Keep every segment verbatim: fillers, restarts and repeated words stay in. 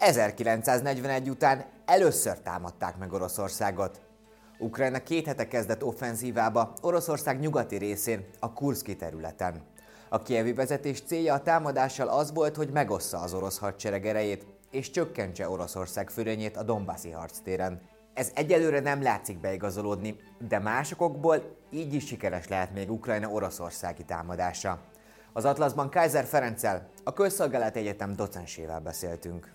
ezerkilencszáznegyvenegy után először támadták meg Oroszországot. Ukrajna két hete kezdett offenzívába Oroszország nyugati részén, a Kurszki területen. A kijevi vezetés célja a támadással az volt, hogy megossza az orosz hadsereg erejét, és csökkentse Oroszország fölényét a Donbassi harctéren. Ez egyelőre nem látszik beigazolódni, de más okokból így is sikeres lehet még Ukrajna oroszországi támadása. Az Atlaszban Kaiser Ferenccel, a Közszolgálati Egyetem docensével beszéltünk.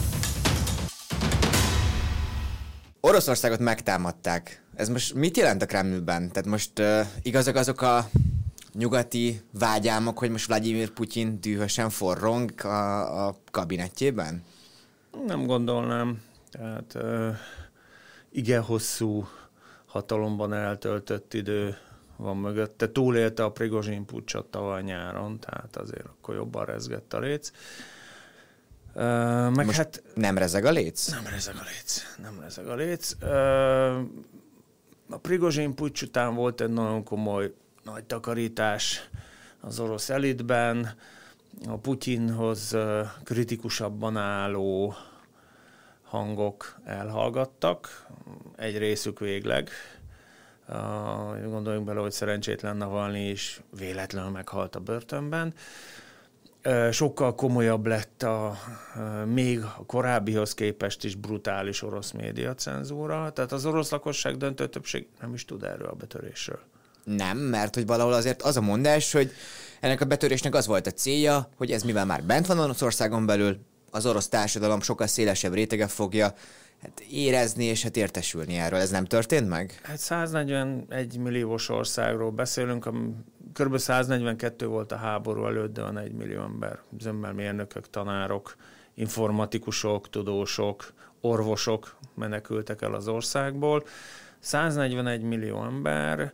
Oroszországot megtámadták. Ez most mit jelent a Kremlben? Tehát most uh, igazak azok a nyugati vágyálmok, hogy most Vladimir Putyin dühösen forrong a, a kabinettjében? Nem gondolnám. Tehát uh, igen hosszú hatalomban eltöltött idő van mögötte. Túlélte a Prigozsin puccsot tavaly nyáron, tehát azért akkor jobban rezgett a léc. Uh, meg most hát nem rezeg a léc? Nem rezeg a léc. Nem rezeg a léc. Uh, a Prigozsin puccs után volt egy nagyon komoly nagy takarítás az orosz elitben. A Putyinhoz uh, kritikusabban álló hangok elhallgattak. Egy részük végleg. Uh, gondoljunk bele, hogy szerencsétlen Navalnyi is véletlenül meghalt a börtönben. Uh, sokkal komolyabb lett a uh, még a korábbihoz képest is brutális orosz médiacenzúra. Tehát az orosz lakosság döntő többség nem is tud erről a betörésről. Nem, mert hogy valahol azért az a mondás, hogy ennek a betörésnek az volt a célja, hogy ez mivel már bent van Oroszországon belül, az orosz társadalom sokkal szélesebb rétege fogja hát érezni és hát értesülni erről. Ez nem történt meg? Hát száznegyvenegy milliós országról beszélünk, kb. száznegyvenkettő volt a háború előtt, de van egy millió ember. Zömmel mérnökök, tanárok, informatikusok, tudósok, orvosok menekültek el az országból. száznegyvenegy millió ember,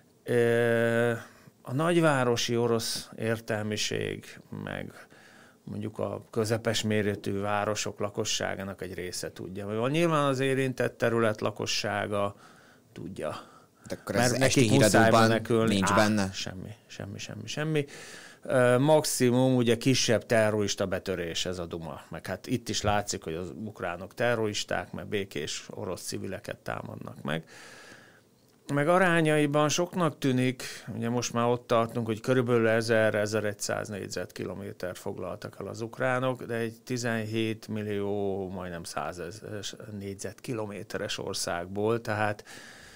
a nagyvárosi orosz értelmiség, meg mondjuk a közepes méretű városok lakosságának egy része tudja. Nyilván az érintett terület lakossága tudja. De akkor ez esti híradóban nincs Á, benne? Semmi, semmi, semmi, semmi. Maximum ugye kisebb terrorista betörés ez a duma. Meg hát itt is látszik, hogy az ukránok terroristák, mert békés orosz civileket támadnak meg. Meg arányaiban soknak tűnik, ugye most már ott tartunk, hogy körülbelül ezer-ezerszáz négyzetkilométert foglaltak el az ukránok, de egy tizenhét millió, majdnem százezer négyzetkilométeres országból, tehát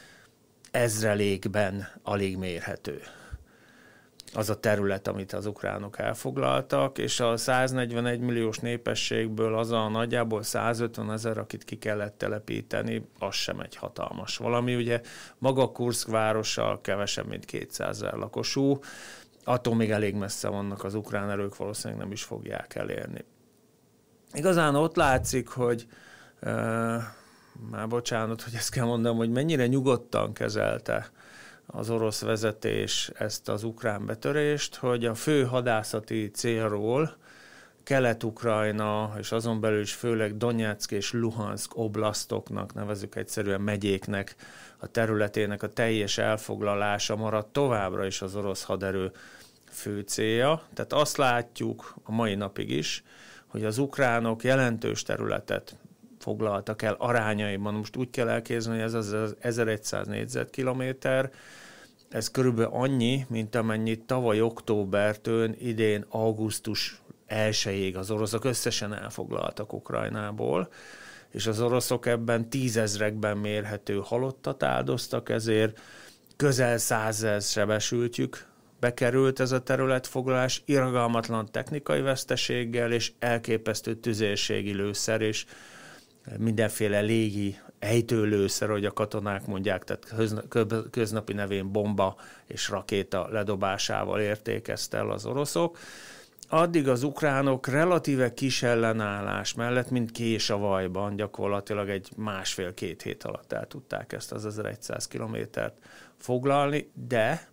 ezrelékben alig mérhető az a terület, amit az ukránok elfoglaltak, és a száznegyvenegy milliós népességből az a nagyjából százötven ezer, akit ki kellett telepíteni, az sem egy hatalmas valami. Ugye maga Kurszk városa kevesebb, mint kétszázezer lakosú, attól még elég messze vannak az ukrán erők, valószínűleg nem is fogják elérni. Igazán ott látszik, hogy uh, már bocsánat, hogy ezt kell mondanom, hogy mennyire nyugodtan kezelte az orosz vezetés ezt az ukrán betörést, hogy a fő hadászati célról Kelet-Ukrajna, és azon belül is főleg Donyeck és Luhanszk oblasztoknak, nevezzük egyszerűen megyéknek, a területének a teljes elfoglalása maradt továbbra is az orosz haderő fő célja. Tehát azt látjuk a mai napig is, hogy az ukránok jelentős területet foglaltak el arányaiban. Most úgy kell elképzelni, hogy ez az ezerszáz négyzetkilométer, ez körülbelül annyi, mint amennyit tavaly októbertől idén augusztus elsejéig az oroszok összesen elfoglaltak Ukrajnából, és az oroszok ebben tízezrekben mérhető halottat áldoztak, ezért közel százezer sebesültjük bekerült ez a területfoglalás, irgalmatlan technikai veszteséggel, és elképesztő tüzérségi lőszer, és mindenféle légi ejtőlőszer, hogy a katonák mondják, tehát köznapi nevén bomba és rakéta ledobásával értékezte el az oroszok. Addig az ukránok relatíve kis ellenállás mellett, mint kés a vajban, gyakorlatilag egy másfél-két hét alatt el tudták ezt az ezerszáz kilométert foglalni, de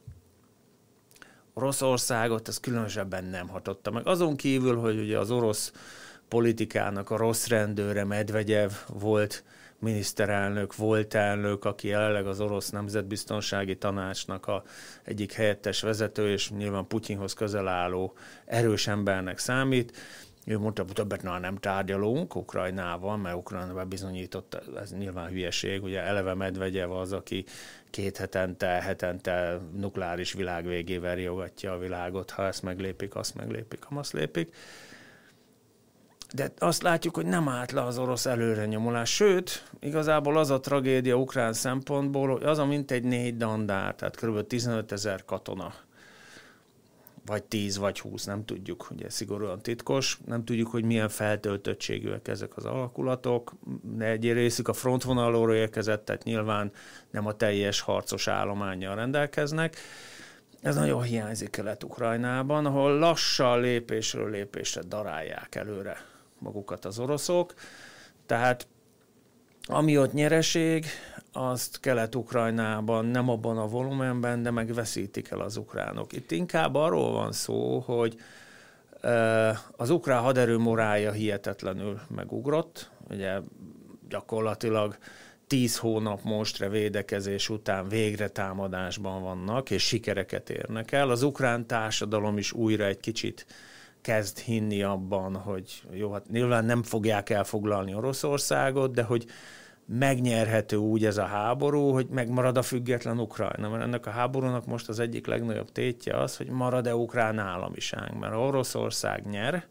Oroszországot ez különösebben nem hatotta meg. Azon kívül, hogy ugye az orosz politikának a rossz rendőre Medvegyev volt miniszterelnök, volt elnök, aki jelenleg az orosz nemzetbiztonsági tanácsnak a egyik helyettes vezető, és nyilván Putyinhoz közel álló erős embernek számít. Ő mondta, többet már nem tárgyalunk Ukrajnával, mert Ukrajnában bizonyított, ez nyilván hülyeség, ugye eleve Medvegyev az, aki két hetente, hetente nukleáris világ végével riogatja a világot, ha ezt meglépik, azt meglépik, azt lépik. De azt látjuk, hogy nem állt le az orosz előrenyomulás. Sőt, igazából az a tragédia ukrán szempontból, hogy az a mintegy négy dandár, tehát kb. tizenöt ezer katona, vagy tíz, vagy húsz, nem tudjuk, ugye szigorúan titkos, nem tudjuk, hogy milyen feltöltöttségűek ezek az alakulatok, de egy részük a frontvonalról érkezett, tehát nyilván nem a teljes harcos állománnyal rendelkeznek. Ez nagyon hiányzik Kelet-Ukrajnában, ahol lassan lépésről lépésre darálják előre magukat az oroszok, tehát ami ott nyereség, azt Kelet-Ukrajnában nem abban a volumenben, de megveszítik el az ukránok. Itt inkább arról van szó, hogy az ukrán haderő morálja hihetetlenül megugrott. Ugye gyakorlatilag tíz hónap mostre védekezés után végre támadásban vannak, és sikereket érnek el. Az ukrán társadalom is újra egy kicsit kezd hinni abban, hogy jó, hát nyilván nem fogják elfoglalni Oroszországot, de hogy megnyerhető úgy ez a háború, hogy megmarad a független Ukrajna. Mert ennek a háborúnak most az egyik legnagyobb tétje az, hogy marad-e ukrán államiság. Mert ha Oroszország nyer,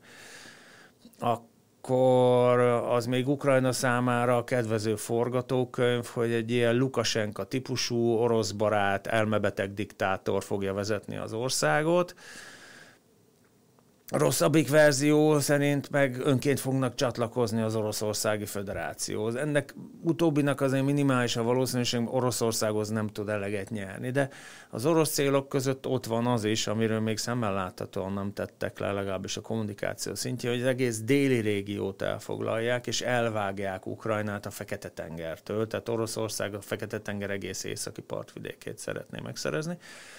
akkor az még Ukrajna számára a kedvező forgatókönyv, hogy egy ilyen Lukasenka típusú orosz barát, elmebeteg diktátor fogja vezetni az országot. A rosszabbik verzió szerint meg önként fognak csatlakozni az Oroszországi Föderációhoz. Ennek utóbbinak azért minimális a valószínűség, Oroszországhoz nem tud eleget nyerni, de az orosz célok között ott van az is, amiről még szemmel láthatóan nem tettek le, legalábbis a kommunikáció szintjén, hogy az egész déli régiót elfoglalják, és elvágják Ukrajnát a Fekete-tengertől, tehát Oroszország a Fekete-tenger egész északi partvidékét szeretné megszerezni.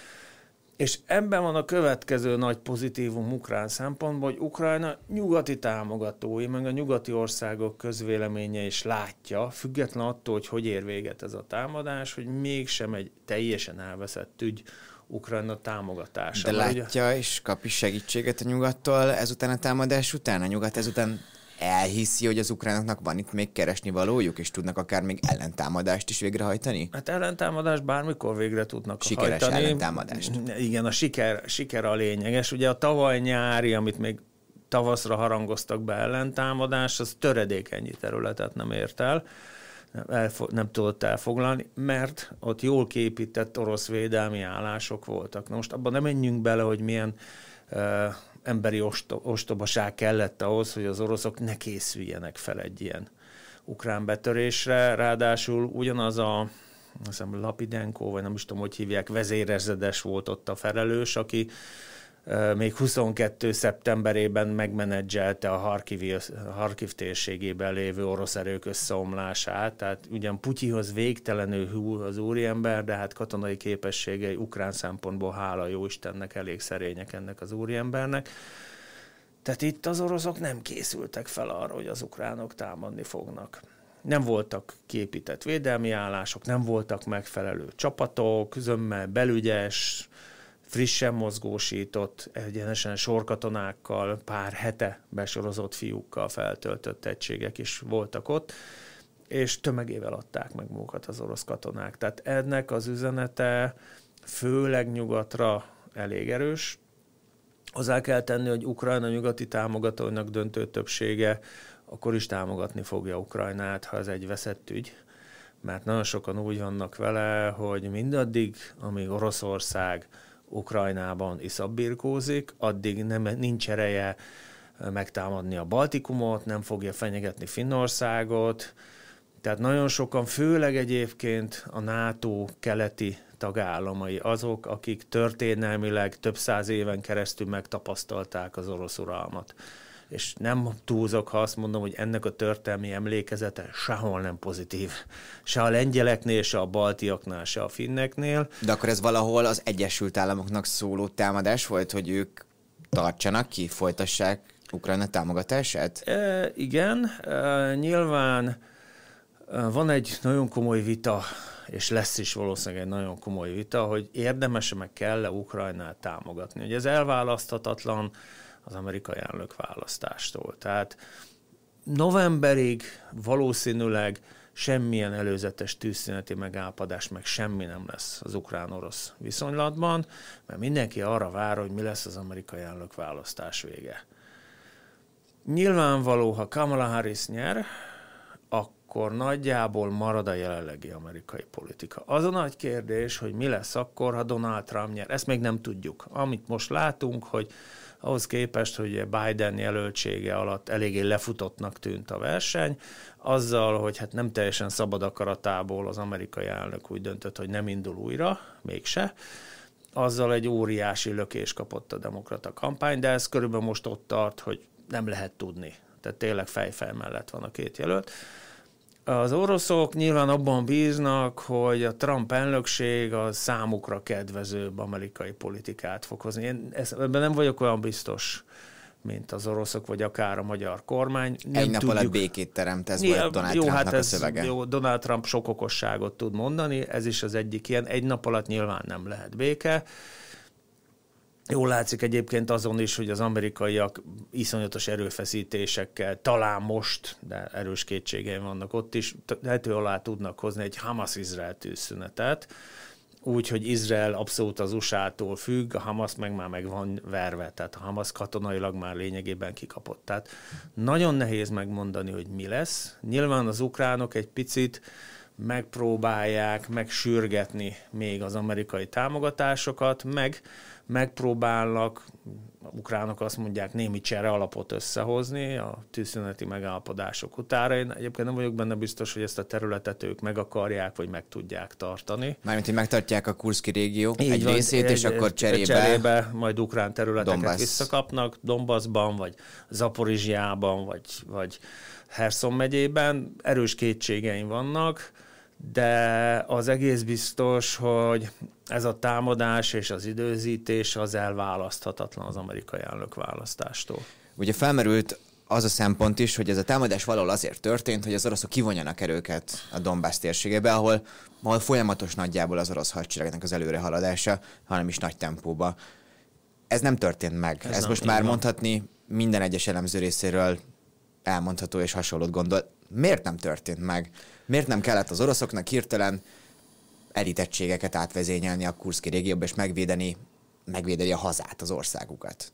És ebben van a következő nagy pozitívum ukrán szempontból, hogy Ukrajna nyugati támogatói, meg a nyugati országok közvéleménye is látja, független attól, hogy hogy ér véget ez a támadás, hogy mégsem egy teljesen elveszett ügy Ukrajna támogatása. De látja ugye... és kap is segítséget a nyugattól ezután a támadás után? A nyugat ezután elhiszi, hogy az ukránoknak van itt még keresni valójuk, és tudnak akár még ellentámadást is végrehajtani? Hát ellentámadást bármikor végre tudnak Sikeres hajtani. Sikeres ellentámadást. Igen, a siker, siker a lényeges. Ugye a tavaly nyári, amit még tavaszra harangoztak be ellentámadás, az töredékennyi területet nem ért el, nem, nem tudott elfoglalni, mert ott jól kiépített orosz védelmi állások voltak. Na most abban nem menjünk bele, hogy milyen uh, emberi ostobaság kellett ahhoz, hogy az oroszok ne készüljenek fel egy ilyen ukrán betörésre. Ráadásul ugyanaz a azt hiszem, Lapidenko, vagy nem is tudom, hogy hívják, vezérezredes volt ott a felelős, aki uh, még huszonkettő szeptemberében megmenedzselte a Harkiv, Harkiv térségében lévő orosz erők összeomlását. Tehát ugyan Putyihoz végtelenül hű az úriember, de hát katonai képességei ukrán szempontból hála jó Istennek elég szerények ennek az úriembernek. Tehát itt az oroszok nem készültek fel arra, hogy az ukránok támadni fognak. Nem voltak kiépített védelmi állások, nem voltak megfelelő csapatok, zömmel belügyes, frissen mozgósított, egyenesen sorkatonákkal, pár hete besorozott fiúkkal feltöltött egységek is voltak ott, és tömegével adták meg magukat az orosz katonák. Tehát ennek az üzenete főleg nyugatra elég erős. Hozzá kell tenni, hogy Ukrajna nyugati támogatóinak döntő többsége akkor is támogatni fogja Ukrajnát, ha ez egy veszett ügy, mert nagyon sokan úgy vannak vele, hogy mindaddig, amíg Oroszország Ukrajnában iszabbirkózik, addig nem, nincs ereje megtámadni a Baltikumot, nem fogja fenyegetni Finnországot, tehát nagyon sokan, főleg egyébként a NATO keleti tagállamai azok, akik történelmileg több száz éven keresztül megtapasztalták az orosz uralmat. És nem túlzok, ha azt mondom, hogy ennek a történelmi emlékezete sehol nem pozitív. Se a lengyeleknél, se a baltiaknál, se a finneknél. De akkor ez valahol az Egyesült Államoknak szóló támadás volt, hogy ők tartsanak ki, folytassák Ukrajna támogatását? E, igen, e, nyilván e, van egy nagyon komoly vita, és lesz is valószínűleg egy nagyon komoly vita, hogy érdemes-e meg kell-e Ukrajnát támogatni. Ugye ez elválaszthatatlan az amerikai elnök választástól. Tehát novemberig valószínűleg semmilyen előzetes tűzszüneti megállapodás, meg semmi nem lesz az ukrán-orosz viszonylatban, mert mindenki arra vár, hogy mi lesz az amerikai elnök választás vége. Nyilvánvaló, ha Kamala Harris nyer, akkor nagyjából marad a jelenlegi amerikai politika. Az a nagy kérdés, hogy mi lesz akkor, ha Donald Trump nyer. Ezt még nem tudjuk. Amit most látunk, hogy ahhoz képest, hogy Biden jelöltsége alatt eléggé lefutottnak tűnt a verseny, azzal, hogy hát nem teljesen szabad akaratából az amerikai elnök úgy döntött, hogy nem indul újra, mégse, azzal egy óriási lökés kapott a demokrata kampány, de ez körülbelül most ott tart, hogy nem lehet tudni. Tehát tényleg fejfej mellett van a két jelölt. Az oroszok nyilván abban bíznak, hogy a Trump elnökség a számukra kedvezőbb amerikai politikát fog hozni. Én ebben nem vagyok olyan biztos, mint az oroszok, vagy akár a magyar kormány. Nem Egy nap tudjuk. alatt békét teremt, ez volt Donald jó, Trumpnak hát ez, a szövege. Jó, Donald Trump sok okosságot tud mondani, ez is az egyik ilyen. Egy nap alatt nyilván nem lehet béke. Jól látszik egyébként azon is, hogy az amerikaiak iszonyatos erőfeszítésekkel, talán most, de erős kétségeim vannak ott is, lehető alá tudnak hozni egy Hamas-Izrael tűzszünetet, úgy, hogy Izrael abszolút az u es á-tól függ, a Hamas meg már meg van verve, tehát a Hamas katonailag már lényegében kikapott. Tehát nagyon nehéz megmondani, hogy mi lesz. Nyilván az ukránok egy picit megpróbálják megsürgetni még az amerikai támogatásokat, meg megpróbálnak, a ukránok azt mondják, némi csere alapot összehozni a tűzszüneti megállapodások utára. Én egyébként nem vagyok benne biztos, hogy ezt a területet ők meg akarják, vagy meg tudják tartani. Mármint, hogy megtartják a Kurszki régió Így egy van, részét, egy, és akkor cserébe... cserébe majd ukrán területeket Donbass. visszakapnak, Donbassban, vagy Zaporizsjában, vagy, vagy Herson megyében. Erős kétségeim vannak, de az egész biztos, hogy ez a támadás és az időzítés az elválaszthatatlan az amerikai elnök választástól. Ugye felmerült az a szempont is, hogy ez a támadás valahol azért történt, hogy az oroszok kivonjanak erőket a Donbass térségébe, ahol, ahol folyamatos nagyjából az orosz hadseregnek az előrehaladása, hanem is nagy tempóba. Ez nem történt meg. Ez, ez most már van. Mondhatni minden egyes elemző részéről elmondható és hasonlót gondol. Miért nem történt meg? Miért nem kellett az oroszoknak hirtelen elitettségeket átvezényelni a Kurszki régióba, és megvédeni, megvédeni a hazát, az országukat?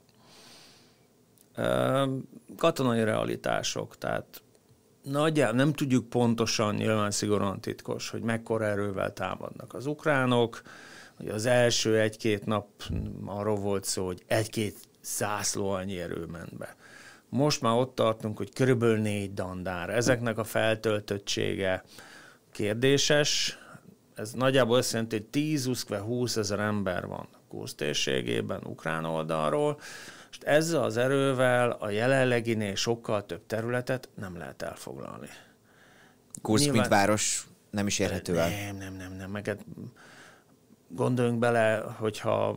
Katonai realitások, tehát nagyjából nem tudjuk pontosan, nyilván szigorúan titkos, hogy mekkora erővel támadnak az ukránok. Ugye az első egy-két nap arról volt szó, hogy egy-két zászló annyi erő ment be. Most már ott tartunk, hogy körülbelül négy dandár. Ezeknek a feltöltöttsége kérdéses. Ez nagyjából azt jelenti, hogy tíz-húsz ezer ember van Kurszk térségében, ukrán oldalról, és ezzel az erővel a jelenleginél sokkal több területet nem lehet elfoglalni. Kurszk, Nyilván... mint város nem is érhető el? Nem, nem, nem, nem. Meg gondoljunk bele, hogyha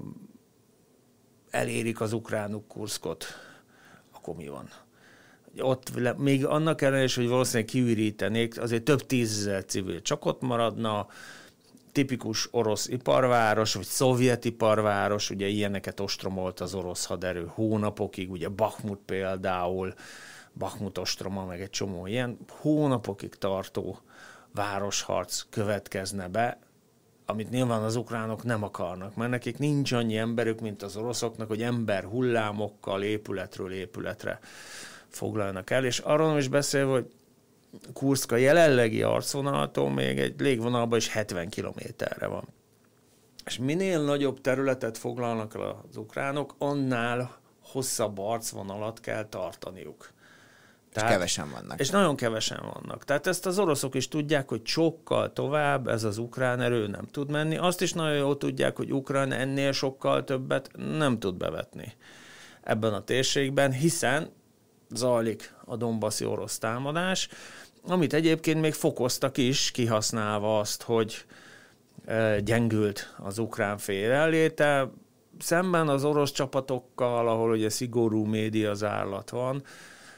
elérik az ukránok Kurszkot, akkor mi van? Ott még annak ellenére is, hogy valószínűleg kiürítenék, azért több tízezer civil csak ott maradna, tipikus orosz iparváros, vagy szovjet iparváros, ugye ilyeneket ostromolt az orosz haderő hónapokig, ugye Bakhmut például, Bakhmut ostroma, meg egy csomó ilyen hónapokig tartó városharc következne be, amit nyilván az ukránok nem akarnak, mert nekik nincs annyi emberük, mint az oroszoknak, hogy ember hullámokkal épületről épületre foglalnak el, és arról nem is beszélve, hogy Kurszk a jelenlegi arcvonaltól még egy légvonalban is hetven kilométerre van. És minél nagyobb területet foglalnak el az ukránok, annál hosszabb arcvonalat kell tartaniuk. Tehát, és kevesen vannak. És nagyon kevesen vannak. Tehát ezt az oroszok is tudják, hogy sokkal tovább ez az ukrán erő nem tud menni. Azt is nagyon jól tudják, hogy Ukrán ennél sokkal többet nem tud bevetni ebben a térségben, hiszen zajlik a donbassi orosz támadás, amit egyébként még fokoztak is, kihasználva azt, hogy gyengült az ukrán fél elléte. Szemben az orosz csapatokkal, ahol ugye szigorú médiazárlat van,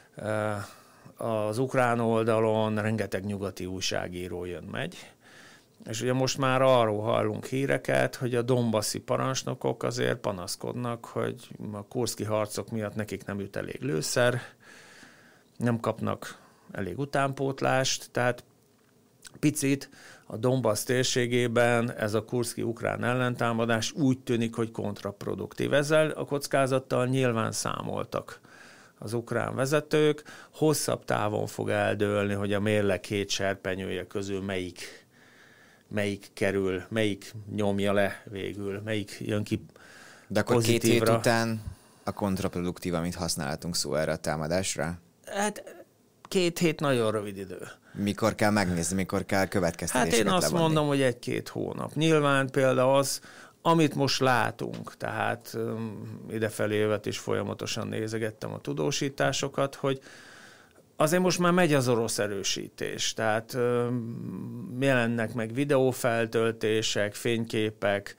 az ukrán oldalon rengeteg nyugati újságíró jön-megy, És ugye most már arról hallunk híreket, hogy a donbaszi parancsnokok azért panaszkodnak, hogy a kurszki harcok miatt nekik nem jut elég lőszer, nem kapnak elég utánpótlást, tehát picit a Donbass térségében ez a kurszki ukrán ellentámadás úgy tűnik, hogy kontraproduktív. Ezzel a kockázattal nyilván számoltak az ukrán vezetők. Hosszabb távon fog eldőlni, hogy a mérleg két serpenyője közül melyik, melyik kerül, melyik nyomja le végül, melyik jön ki De akkor pozitívra. két hét után a kontraproduktív, amit használhatunk szó erre a támadásra? Hát két hét nagyon rövid idő. Mikor kell megnézni, mikor kell következtetéseket Hát én azt levonni? mondom, hogy egy-két hónap. Nyilván például az, amit most látunk, tehát um, idefelé jövet is folyamatosan nézegettem a tudósításokat, hogy azért most már megy az orosz erősítés, tehát um, jelennek meg videófeltöltések, fényképek,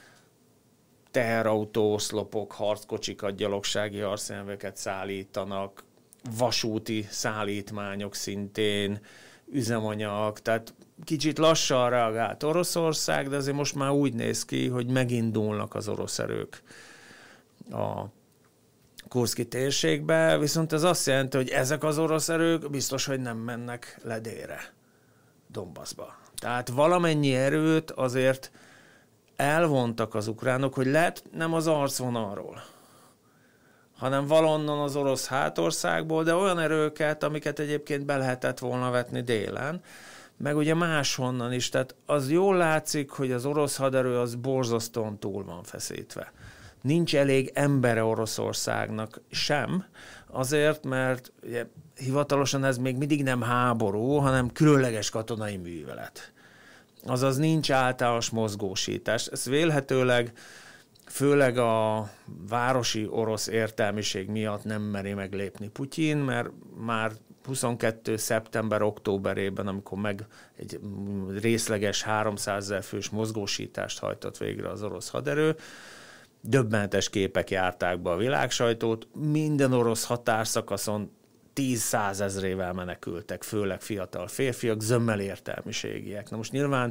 teherautóoszlopok, harckocsikat, gyalogsági harcjárműveket szállítanak, vasúti szállítmányok szintén, üzemanyag, tehát kicsit lassan reagált Oroszország, de azért most már úgy néz ki, hogy megindulnak az orosz erők a kurszki térségbe, viszont ez azt jelenti, hogy ezek az orosz erők biztos, hogy nem mennek le délre, Donbassba. Tehát valamennyi erőt azért elvontak az ukránok, hogy lehet nem az arcvonalról, hanem valonnan az orosz hátországból, de olyan erőket, amiket egyébként be lehetett volna vetni délen, meg ugye máshonnan is. Tehát az jól látszik, hogy az orosz haderő az borzasztóan túl van feszítve. Nincs elég embere Oroszországnak sem, azért, mert ugye, hivatalosan ez még mindig nem háború, hanem különleges katonai művelet. Azaz nincs általános mozgósítás. Ez vélhetőleg főleg a városi orosz értelmiség miatt nem meri meglépni Putyin, mert már huszonkettő szeptember-októberében, amikor meg egy részleges háromszázezer fős mozgósítást hajtott végre az orosz haderő, döbbenetes képek járták be a világsajtót, minden orosz határszakaszon tíz-százezrével menekültek, főleg fiatal férfiak, zömmel értelmiségiek. Na most nyilván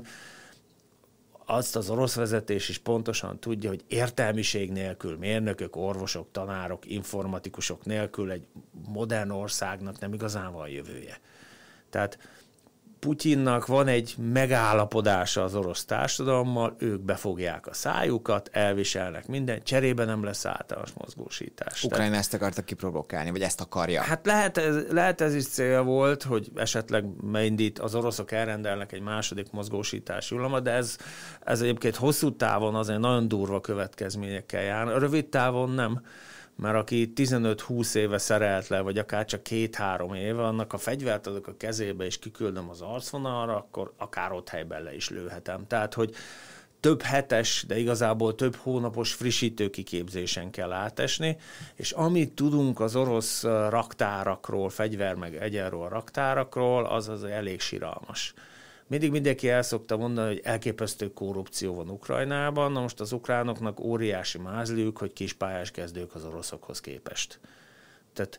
azt az orosz vezetés is pontosan tudja, hogy értelmiség nélkül, mérnökök, orvosok, tanárok, informatikusok nélkül egy modern országnak nem igazán van jövője. Tehát Putyinnak van egy megállapodása az orosz társadalommal, ők befogják a szájukat, elviselnek mindent, cserébe nem lesz általános mozgósítás. Ukrajna Tehát, ezt akarta kiprovokálni, vagy ezt akarja? Hát lehet ez, lehet ez is cél volt, hogy esetleg megindít, az oroszok elrendelnek egy második mozgósítási hullamot, de ez, ez egyébként hosszú távon azért nagyon durva következményekkel jár. A rövid távon nem. Mert aki tizenöt-húsz éve szerelt le, vagy akár csak két-három éve, annak a fegyvert adok a kezébe, és kiküldöm az arcvonalra, akkor akár ott helyben le is lőhetem. Tehát, hogy több hetes, de igazából több hónapos frissítő kiképzésen kell átesni, és amit tudunk az orosz raktárakról, fegyver meg egyenról raktárakról, az az elég siralmas. Mindig mindenki el szokta mondani, hogy elképesztő korrupció van Ukrajnában, na most az ukránoknak óriási mázliuk, hogy kispályás kezdők az oroszokhoz képest. Tehát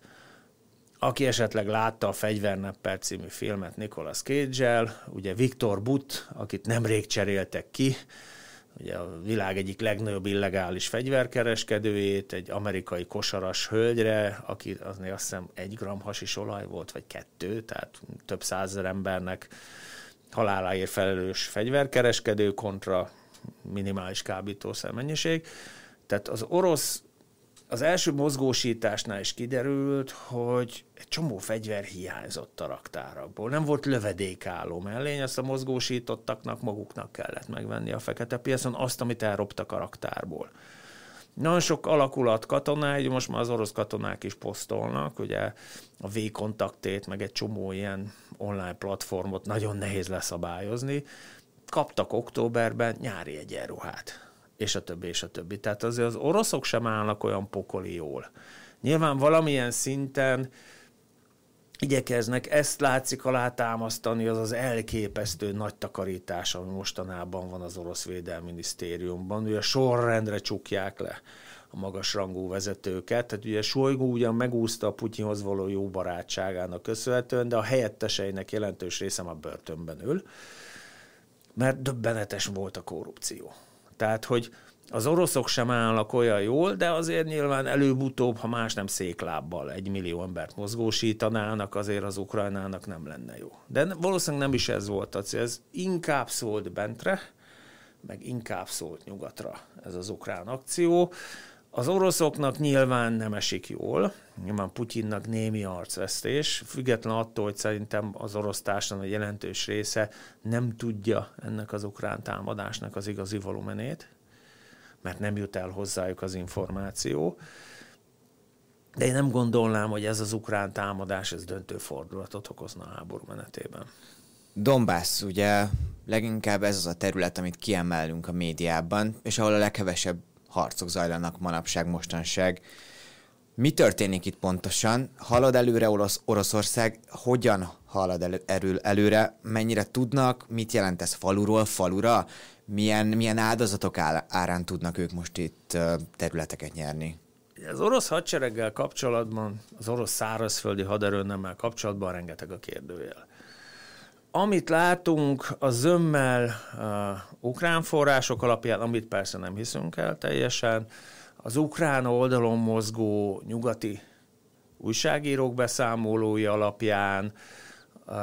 aki esetleg látta a Fegyvernepper című filmet Nicolas Cage-el, ugye Viktor Butt, akit nemrég cseréltek ki, ugye a világ egyik legnagyobb illegális fegyverkereskedőjét, egy amerikai kosaras hölgyre, aki azért azt hiszem egy gramm hasis olaj volt, vagy kettő, tehát több százezer embernek haláláért felelős fegyverkereskedő kontra minimális kábítószer mennyiség. Tehát az orosz, az első mozgósításnál is kiderült, hogy egy csomó fegyver hiányzott a raktárakból. Nem volt lövedékálló mellény, azt a mozgósítottaknak maguknak kellett megvenni a fekete piacon azt, amit elroptak a raktárból. Nagyon sok alakulat katonái, most már az orosz katonák is posztolnak, ugye a V-kontaktét, meg egy csomó ilyen online platformot nagyon nehéz leszabályozni. Kaptak októberben nyári egyenruhát, és a többi, és a többi. Tehát azért az oroszok sem állnak olyan pokoli jól. Nyilván valamilyen szinten igyekeznek, ezt látszik alátámasztani, az az elképesztő nagy takarítás, ami mostanában van az orosz védelminisztériumban. Ugye sorrendre csukják le a magasrangú vezetőket. Tehát ugye Shoigu ugyan megúszta a Putyinhoz való jó barátságának köszönhetően, de a helyetteseinek jelentős része már börtönben ül. mert döbbenetes volt a korrupció. Tehát, hogy az oroszok sem állnak olyan jól, de azért nyilván előbb-utóbb, ha más nem széklábbal egy millió embert mozgósítanának, azért az Ukrajnának nem lenne jó. De valószínűleg nem is ez volt a cél, ez inkább szólt bentre, meg inkább szólt nyugatra ez az ukrán akció. Az oroszoknak nyilván nem esik jól, nyilván Putyinnak némi arcvesztés, független attól, hogy szerintem az orosz társadalom egy jelentős része nem tudja ennek az ukrán támadásnak az igazi volumenét, mert nem jut el hozzájuk az információ. De én nem gondolnám, hogy ez az ukrán támadás, ez döntő fordulatot okozna a háború menetében. Donbass, ugye leginkább ez az a terület, amit kiemelünk a médiában, és ahol a leghevesebb harcok zajlanak manapság, mostanság. Mi történik itt pontosan? Halad előre Orosz, Oroszország? Hogyan halad elő, erő, előre? Mennyire tudnak? Mit jelent ez faluról falura? Milyen, milyen áldozatok árán tudnak ők most itt területeket nyerni? Az orosz hadsereggel kapcsolatban, az orosz szárazföldi haderőnemmel kapcsolatban rengeteg a kérdőjel. Amit látunk a zömmel uh, ukrán források alapján, amit persze nem hiszünk el teljesen, az ukrán oldalon mozgó nyugati újságírók beszámolói alapján, uh,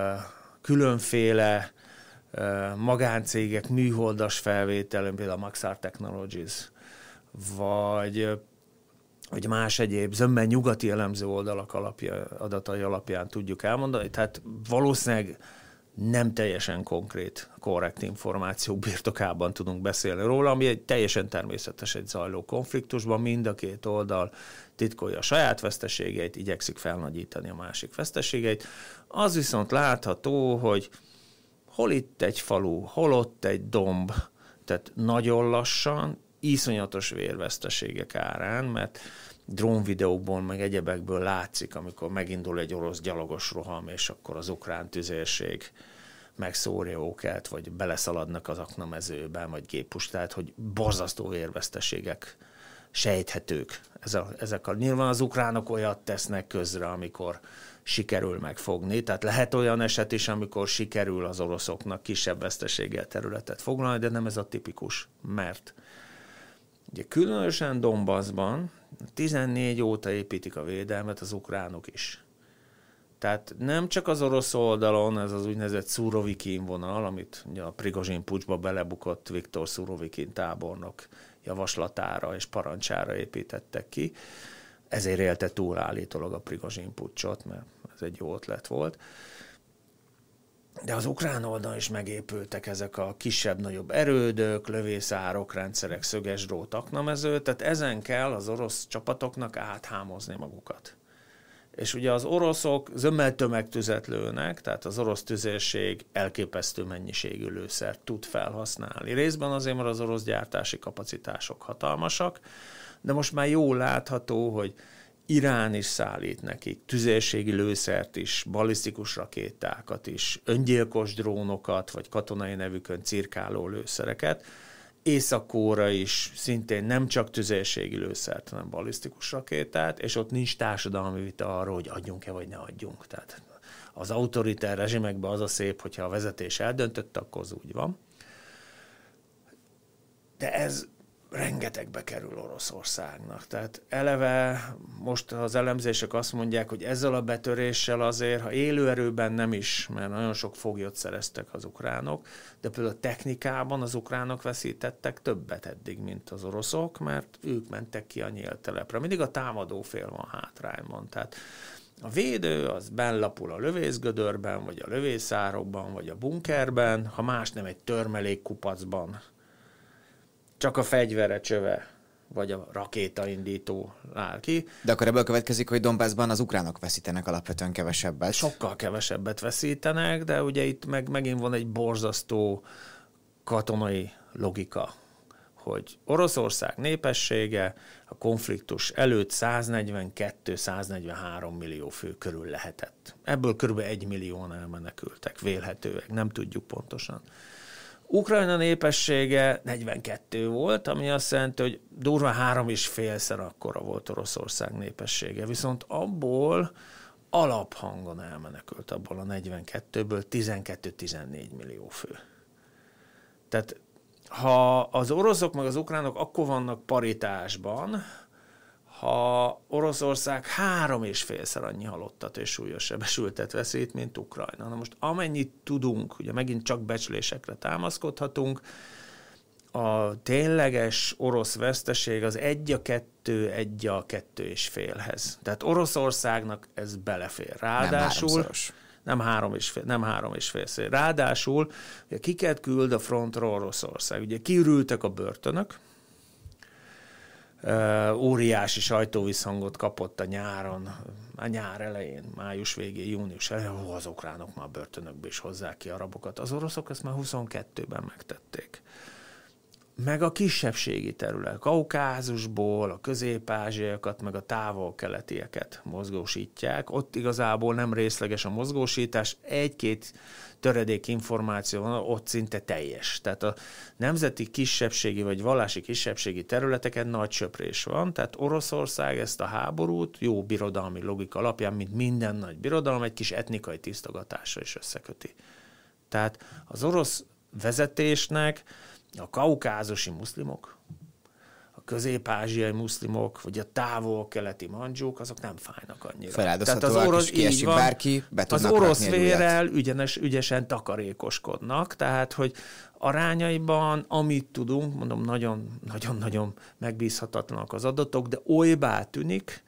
különféle uh, magáncégek műholdas felvételen, például a Maxar Technologies, vagy, vagy más egyéb zömmel nyugati elemző oldalak alapja, adatai alapján tudjuk elmondani. Tehát valószínűleg nem teljesen konkrét, korrekt információk birtokában tudunk beszélni róla, ami egy teljesen természetes egy zajló konfliktusban. Mind a két oldal titkolja a saját veszteségeit, igyekszik felnagyítani a másik veszteségeit. Az viszont látható, hogy hol itt egy falu, hol ott egy domb, tehát nagyon lassan, iszonyatos vérveszteségek árán, mert drónvideókból, meg egyebekből látszik, amikor megindul egy orosz gyalogos roham, és akkor az ukrán tüzérség megszórja őket, vagy beleszaladnak az aknamezőbe, vagy géppust, tehát hogy borzasztó vérveszteségek sejthetők. Ez a, ezek a, nyilván az ukránok olyat tesznek közre, amikor sikerül megfogni, tehát lehet olyan eset is, amikor sikerül az oroszoknak kisebb veszteséggel területet foglalni, de nem ez a tipikus, mert ugye különösen Donbassban tizennégy óta építik a védelmet az ukránok is. Tehát nem csak az orosz oldalon, ez az úgynevezett Szurovikin vonal, amit ugye a Prigozsin puccsba belebukott Viktor Szurovikin tábornok javaslatára és parancsára építettek ki. Ezért élte túl állítólag a Prigozsin puccsot, mert ez egy jó ötlet volt. De az ukrán oldalon is megépültek ezek a kisebb-nagyobb erődök, lövészárok, rendszerek, szöges drót, aknamező, tehát ezen kell az orosz csapatoknak áthámozni magukat. És ugye az oroszok zömmel tömegtüzet lőnek, tehát az orosz tüzérség elképesztő mennyiségű lőszert tud felhasználni. Részben azért, mert az orosz gyártási kapacitások hatalmasak, de most már jól látható, hogy Irán is szállít nekik tüzérségi lőszert is, ballisztikus rakétákat is, öngyilkos drónokat, vagy katonai nevükön cirkáló lőszereket. Észak-Korea is szintén nem csak tüzérségi lőszert, hanem ballisztikus rakétát, és ott nincs társadalmi vita arról, hogy adjunk-e vagy ne adjunk. Tehát az autoritár rezsimekben az a szép, hogyha a vezetés eldöntött, akkor az úgy van. De ez rengetegbe kerül Oroszországnak. Tehát eleve most az elemzések azt mondják, hogy ezzel a betöréssel azért, ha élőerőben nem is, mert nagyon sok foglyot szereztek az ukránok, de például a technikában az ukránok veszítettek többet eddig, mint az oroszok, mert ők mentek ki a nyílt telepre. Mindig a támadó fél van hátrányban. Tehát a védő az bennlapul a lövészgödörben, vagy a lövészárokban, vagy a bunkerben, ha más nem egy törmelékkupacban, csak a fegyvere csöve, vagy a rakétaindító áll ki. De akkor ebből következik, hogy Donbassban az ukránok veszítenek alapvetően kevesebbet. Sokkal kevesebbet veszítenek, de ugye itt meg, megint van egy borzasztó katonai logika, hogy Oroszország népessége a konfliktus előtt száznegyvenkettő-száznegyvenhárom millió fő körül lehetett. Ebből kb. egy millióan elmenekültek, vélhetőek, nem tudjuk pontosan. Ukrajna népessége negyvenkettő volt, ami azt jelenti, hogy durván három és félszer akkora volt Oroszország népessége. Viszont abból alaphangon elmenekült abból a negyvenkettőből tizenkettő-tizennégy millió fő. Tehát ha az oroszok meg az ukránok akkor vannak paritásban, ha Oroszország három és félszer annyi halottat és súlyos sebesültet veszít, mint Ukrajna. Na most amennyit tudunk, ugye megint csak becslésekre támaszkodhatunk, a tényleges orosz veszteség az egy a kettő, egy a kettő és félhez. Tehát Oroszországnak ez belefér. Ráadásul nem három és fél, nem három és fél szél. Ráadásul ugye kiket küld a frontra Oroszország? Ugye kiürültek a börtönök, Uh, óriási sajtóvisszhangot kapott a nyáron, a nyár elején, május végén, június elején, ó, az ukránok már börtönökbe is hozzák ki arabokat. Az oroszok ezt már huszonkettőben megtették. Meg a kisebbségi terület, Kaukázusból, a közép-ázsiaiakat, meg a távol-keletieket mozgósítják. Ott igazából nem részleges a mozgósítás, egy-két töredék információ van, ott szinte teljes. Tehát a nemzeti kisebbségi vagy vallási kisebbségi területeken nagy söprés van, tehát Oroszország ezt a háborút jó birodalmi logika alapján, mint minden nagy birodalom, egy kis etnikai tisztogatásra is összeköti. Tehát az orosz vezetésnek a kaukázusi muszlimok, a közép-ázsiai muszlimok, vagy a távol-keleti mandzsúk, azok nem fájnak annyira. Feláldozhatóak, és kiesik bárki, be az orosz vérrel ügyenes, ügyesen takarékoskodnak, tehát, hogy arányaiban, amit tudunk, mondom, nagyon-nagyon megbízhatatlanak az adatok, de olybá tűnik,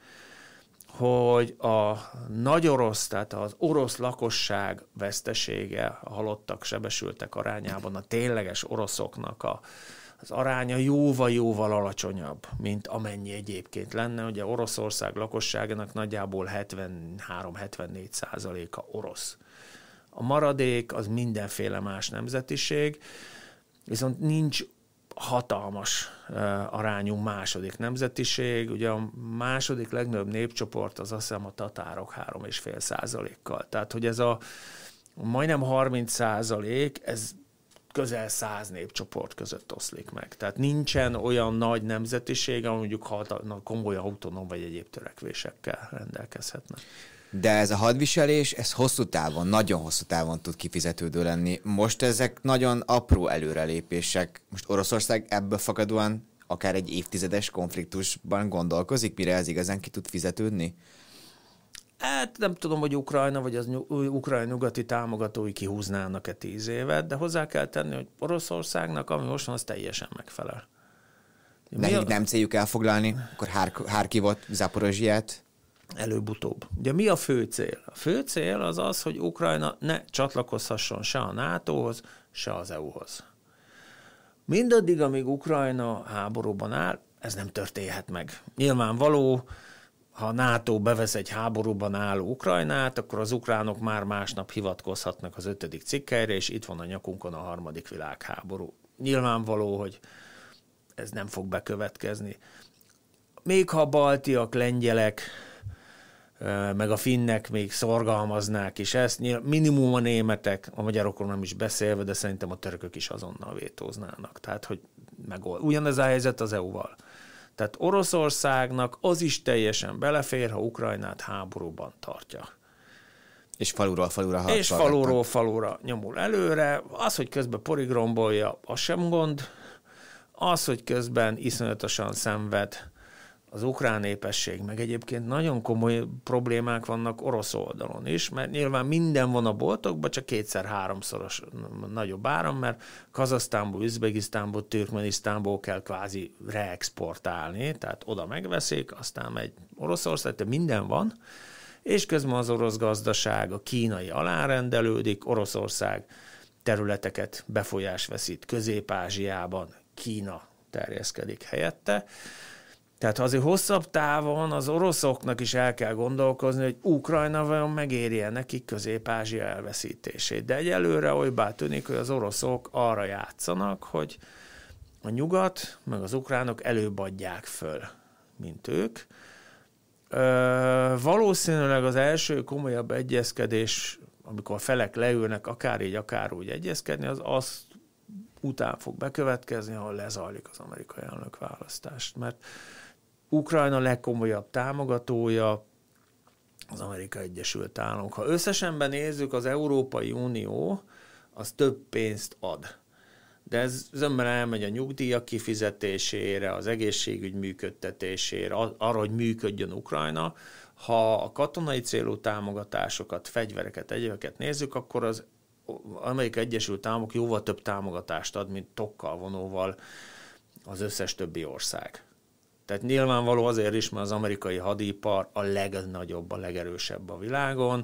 hogy a nagy orosz, tehát az orosz lakosság vesztesége, a halottak, sebesültek arányában a tényleges oroszoknak a, az aránya jóval-jóval alacsonyabb, mint amennyi egyébként lenne. Ugye Oroszország lakosságának nagyjából hetvenhárom-hetvennégy százaléka orosz. A maradék az mindenféle más nemzetiség, viszont nincs hatalmas uh, arányú második nemzetiség. Ugye a második legnagyobb népcsoport az azt hiszem a tatárok három és fél százalékkal. Tehát, hogy ez a majdnem harminc százalék, ez közel száz népcsoport között oszlik meg. Tehát nincsen olyan nagy nemzetiség, ami mondjuk hatal- komoly autonóm vagy egyéb törekvésekkel rendelkezhetne. De ez a hadviselés, ez hosszú távon, nagyon hosszú távon tud kifizetődő lenni. Most ezek nagyon apró előrelépések. Most Oroszország ebből fakadóan akár egy évtizedes konfliktusban gondolkozik, mire ez igazán ki tud fizetődni? Hát nem tudom, hogy Ukrajna vagy az Ukrajna nyugati támogatói kihúznának-e tíz évet, de hozzá kell tenni, hogy Oroszországnak, ami most van, az teljesen megfelel. Nekik a... nem céljuk elfoglalni, akkor Harkivot, Zaporozsját? Előbb-utóbb. Ugye mi a fő cél? A fő cél az az, hogy Ukrajna ne csatlakozhasson se a nátóhoz, se az é u-hoz. Mindaddig, amíg Ukrajna háborúban áll, ez nem történhet meg. Nyilvánvaló, ha a NATO bevesz egy háborúban álló Ukrajnát, akkor az ukránok már másnap hivatkozhatnak az ötödik cikkeire, és itt van a nyakunkon a harmadik világháború. Nyilvánvaló, hogy ez nem fog bekövetkezni. Még ha a baltiak, lengyelek, meg a finnek még szorgalmaznák is ezt, minimum a németek, a magyarokról nem is beszélve, de szerintem a törökök is azonnal vétóznának. Tehát, hogy megold. Ugyanez a helyzet az é u-val. Tehát Oroszországnak az is teljesen belefér, ha Ukrajnát háborúban tartja. És faluról falura harcolgatnak. És faluról falura nyomul előre. Az, hogy közben porigrombolja, az sem gond. Az, hogy közben iszonyatosan szenved az ukrán népesség, meg egyébként nagyon komoly problémák vannak orosz oldalon is, mert nyilván minden van a boltokban, csak kétszer-háromszoros nagyobb áram, mert Kazahsztánból, Üzbegisztánból, Türkmenisztánból kell kvázi reexportálni, tehát oda megveszik, aztán megy Oroszország, tehát minden van, és közben az orosz gazdaság, a kínai alárendelődik, Oroszország területeket befolyás veszít Közép-Ázsiában, Kína terjeszkedik helyette. Tehát azért hosszabb távon az oroszoknak is el kell gondolkozni, hogy Ukrajna vajon megéri-e nekik Közép-Ázsia elveszítését. De egyelőre olybá tűnik, hogy az oroszok arra játszanak, hogy a nyugat, meg az ukránok előbb adják föl, mint ők. Ö, valószínűleg az első komolyabb egyezkedés, amikor a felek leülnek akár így, akár úgy egyezkedni, az az után fog bekövetkezni, ahol lezajlik az amerikai elnökválasztást. Mert Ukrajna legkomolyabb támogatója az Amerikai Egyesült Államok. Ha összesenben nézzük, az Európai Unió az több pénzt ad. de ez zömmel elmegy a nyugdíjak kifizetésére, az egészségügy működtetésére, arra, hogy működjön Ukrajna. Ha a katonai célú támogatásokat, fegyvereket, egyébeket nézzük, akkor az Amerikai Egyesült Államok jóval több támogatást ad, mint tokkal vonóval az összes többi ország. Tehát nyilvánvaló azért is, mert az amerikai hadipar a legnagyobb, a legerősebb a világon.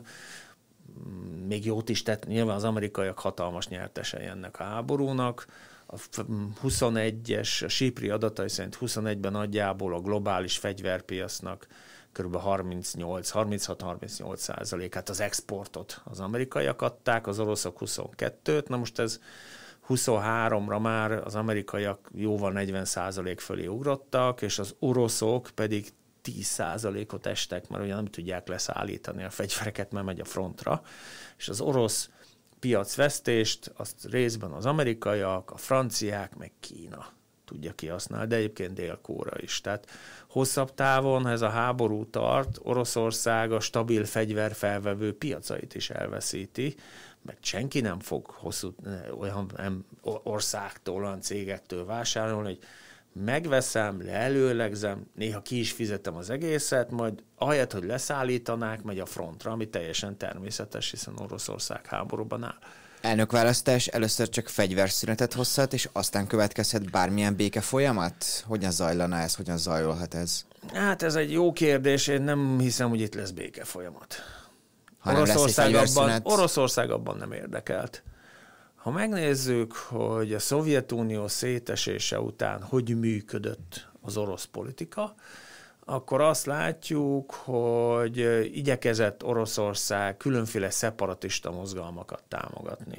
Még jót is tett, nyilván az amerikaiak hatalmas nyertesei ennek a háborúnak. A huszonegyes, a sípri adatai szerint huszonegyben nagyjából a globális fegyverpiacnak kb. harmincnyolc, harminchat harmincnyolc százalékát az exportot az amerikaiak adták, az oroszok huszonkettőt, na most ez huszonháromra már az amerikaiak jóval negyven százalék fölé ugrottak, és az oroszok pedig tíz százalékot estek, mert ugye nem tudják leszállítani a fegyvereket, mert megy a frontra, és az orosz piacvesztést azt részben az amerikaiak, a franciák, meg Kína tudja kihasználni, de egyébként Dél-Korea is. Tehát hosszabb távon, ha ez a háború tart, Oroszország a stabil fegyverfelvevő piacait is elveszíti, mert senki nem fog hosszú, olyan országtól, olyan cégektől vásárolni, hogy megveszem, leelőlegzem, néha ki is fizetem az egészet, majd ahelyett, hogy leszállítanák, megy a frontra, ami teljesen természetes, hiszen Oroszország háborúban áll. Elnökválasztás először csak fegyverszünetet hozhat, és aztán következhet bármilyen béke folyamat? Hogyan zajlana ez, hogyan zajolhat ez? Hát ez egy jó kérdés, én nem hiszem, hogy itt lesz béke folyamat. Oroszország abban, Oroszország abban nem érdekelt. Ha megnézzük, hogy a Szovjetunió szétesése után hogy működött az orosz politika, akkor azt látjuk, hogy igyekezett Oroszország különféle szeparatista mozgalmakat támogatni.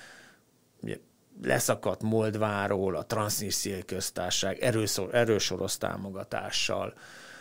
Leszakadt Moldváról a Transznisztriai köztársaság erős, erős orosz támogatással.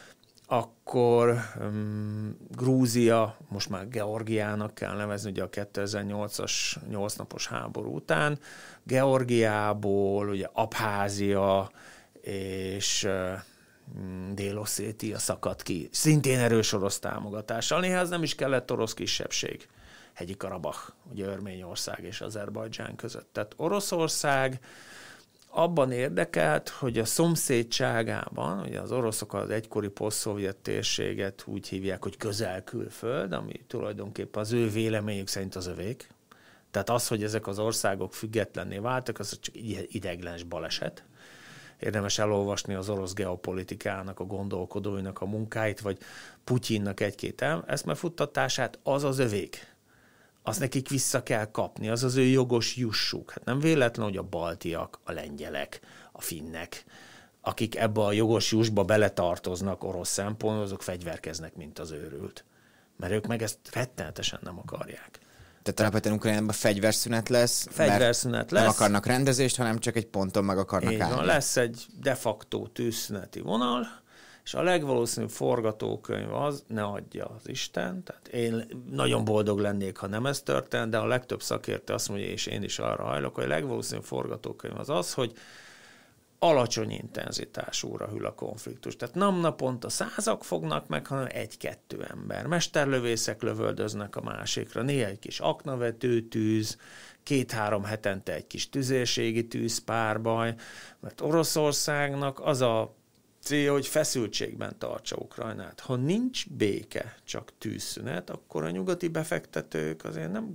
Akkor um, Grúzia, most már Georgiának kell nevezni, ugye a kétezer-nyolcas nyolc napos háború után, Georgiából ugye Abházia és uh, Dél-Oszétia szakadt ki, szintén erős orosz támogatással. Néha ez nem is kellett orosz kisebbség. Hegyi Karabach, ugye Örményország és Azerbajdzsán között. Tehát Oroszország abban érdekelt, hogy a szomszédságában, ugye az oroszok az egykori posztszovjet térséget úgy hívják, hogy közel-külföld, ami tulajdonképpen az ő véleményük szerint az övék. Tehát az, hogy ezek az országok függetlenné váltak, az csak ideiglenes baleset. Érdemes elolvasni az orosz geopolitikának, a gondolkodóinak a munkáit, vagy Putyinnak egy-két eszmefuttatását, az az övék. Azt nekik vissza kell kapni, az az ő jogos jussuk. Hát nem véletlen, hogy a baltiak, a lengyelek, a finnek, akik ebbe a jogos jussba beletartoznak orosz szempontból, azok fegyverkeznek, mint az őrült. Mert ők meg ezt rettenetesen nem akarják. Tehát alapvetően Ukrajnában fegyverszünet lesz, fegyverszünet lesz. Nem akarnak rendezést, hanem csak egy ponton meg akarnak Így állni. van, lesz egy de facto tűzszüneti vonal, és a legvalószínűbb forgatókönyv az, ne adja az Isten, tehát én nagyon boldog lennék, ha nem ez történt, de a legtöbb szakértő azt mondja, és én is arra hajlok, hogy a legvalószínűbb forgatókönyv az az, hogy alacsony intenzitásúra hűl a konfliktus. Tehát nem naponta százak fognak meg, hanem egy-kettő ember. Mesterlövészek lövöldöznek a másikra, néha egy kis aknavető tűz, két-három hetente egy kis tüzérségi tűzpárbaj, mert Oroszországnak az a célja, hogy feszültségben tartsa Ukrajnát. Ha nincs béke, csak tűzszünet, akkor a nyugati befektetők azért nem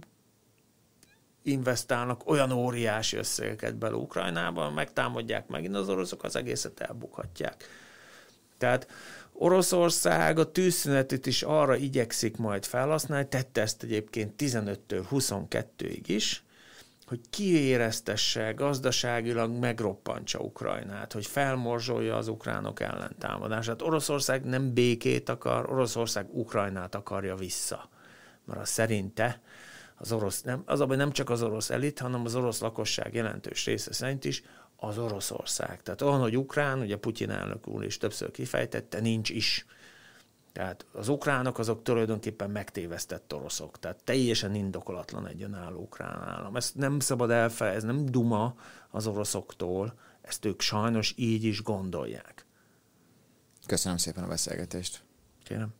investálnak olyan óriási összegeket bele Ukrajnába, megtámadják megint az oroszok, az egészet elbukhatják. Tehát Oroszország a tűzszünetet is arra igyekszik majd felhasználni, tette ezt egyébként tizenöttől huszonkettőig is, hogy kiéreztesse, gazdaságilag megroppantsa Ukrajnát, hogy felmorzsolja az ukránok ellentámadását. Oroszország nem békét akar, Oroszország Ukrajnát akarja vissza. Mert az szerinte az orosz, nem, az abban nem csak az orosz elit, hanem az orosz lakosság jelentős része szerint is az Oroszország. Tehát olyan, hogy Ukrán, ugye Putyin elnök úr is többször kifejtette, nincs is. Tehát az ukránok azok tulajdonképpen megtévesztett oroszok. Tehát teljesen indokolatlan egy önálló ukrán állam. Ezt nem szabad elfelejteni, ez nem duma az oroszoktól, ezt ők sajnos így is gondolják. Köszönöm szépen a beszélgetést. Kérem.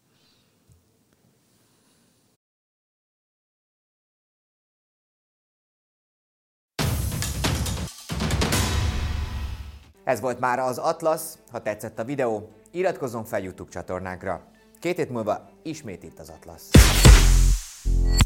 Ez volt már az Atlasz. Ha tetszett a videó, iratkozzon fel YouTube csatornánkra. Két hét múlva ismét itt az Atlasz.